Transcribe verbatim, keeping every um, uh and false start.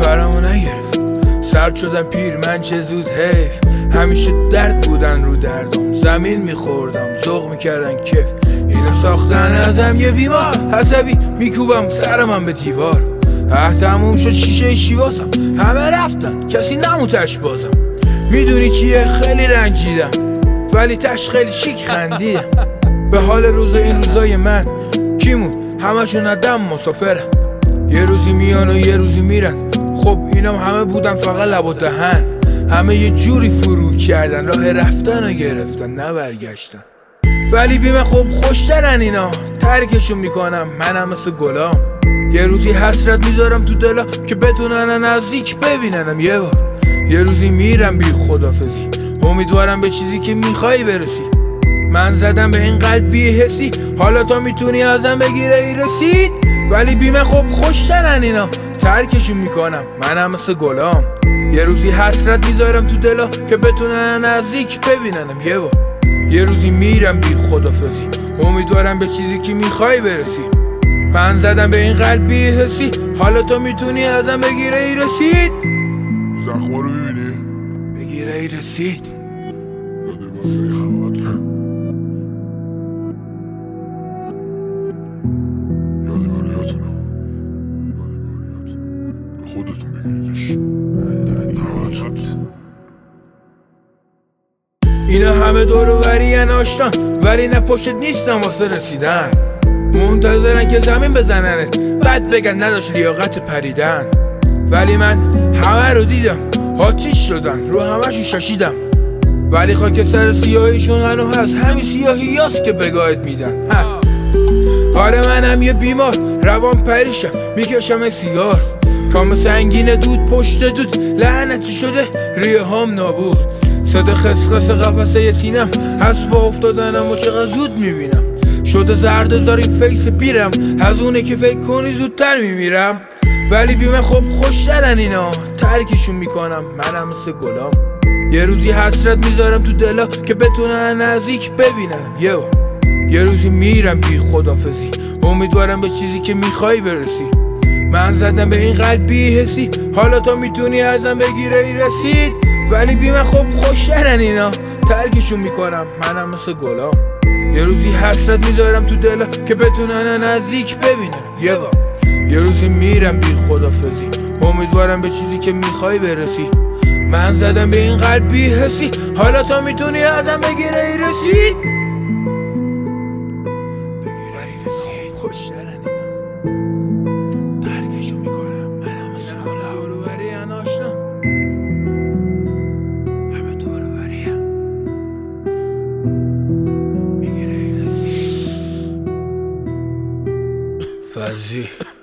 برامو نگرفت. سرد شدم پیر من چه زود حیف. همیشه درد بودن رو دردم، زمین میخوردم ذوق میکردن کف. اینو ساختن ازم یه بیمار، عصبی میکوبم سرم به دیوار. اه تموم شد شیشه شیواسم، همه رفتن کسی نموتش بازم. میدونی چیه خیلی رنجیدم ولی تش خیلی شیک خندیدم. به حال روز این روزای من کیمون همشون ندم مسافرن. یه روزی میان و یه روزی میرن. خب اینم همه بودن فقط لب و دهن. همه یه جوری فرو کردن، راه رفتن رو گرفتن نه برگشتن. ولی بی من خب خوشترن اینا، ترکشون میکنم منم مثل گلام. یه روزی حسرت میذارم تو دلا که بتونن نزدیک ببیننم یه بار. یه روزی میرم بی خدافزی، امیدوارم به چیزی که میخوای برسی. من زدم به این قلب بی حسی، حالا تا میتونی ازم بگیره ای رسید. ولی بی من خب خوشترن اینا، ترکشون میکنم منم مثل گلام. یه روزی حسرت میذارم تو دلا که بتونن نزدیک ببیننم یه بار. یه روزی میرم بی خدافزی، امیدوارم به چیزی که میخوای برسی. من زدم به این قلب بی حسی، حالا تو میتونی ازم بگیره ای رسید. زخما رو میبینی؟ بگیره ای رسید. یادگار خیلی خواهد یادگاریاتونو یادگاریات به خودتون بگیریدش. اینا همه دور و برین آشتان، ولی نه پشت نیستم واسه رسیدن. منتظرن که زمین بزننت بعد بگن نداشت لیاقت پریدن. ولی من همه رو دیدم، آتیش شدن رو همشون شاشیدم. ولی خاک سر سیاهیشون هنو هست، همین سیاهی هست که بگاهت میدن. آره منم یه بیمار، روان پریشم میکشم سیگار. کام سنگین دود پشت دود، لعنتی شده ریه هام نابود. صد خسخس قفسه سینم، از با افتادنم و چقدر زود میبینم. شده زرد داری فیس پیرم، از اونه که فکر کنی زودتر میمیرم. ولی بی من خب خوشترن اینا، ترکشون میکنم منم مثل گلام. یه روزی حسرت میذارم تو دلا که بتونن نزدیک ببیننم یه بار. یه روزی میرم بی خدافزی، امیدوارم به چیزی که میخوای برسی. من زدم به این قلب بی حسی، حالا تا میتونی ازم بگیره ای رسید. ولی بی من خب خوشترن اینا، ترکشون میکنم منم مثل گلام. یه روزی حسرت میذارم تو دلا که بتونن نزدیک ببیننم یه بار. یه روزی میرم بی خدافزی، امیدوارم به چیزی که میخوای برسی. من زدم به این قلب بی حسی، حالا تا میتونی ازم بگیره ای رسید. بگیره ای رسید. خوشترن اینا، ترکشون میکنم منم مثل گلام. دورو برین آشنا، همه دورو برین. بگیره ای رسید. فضی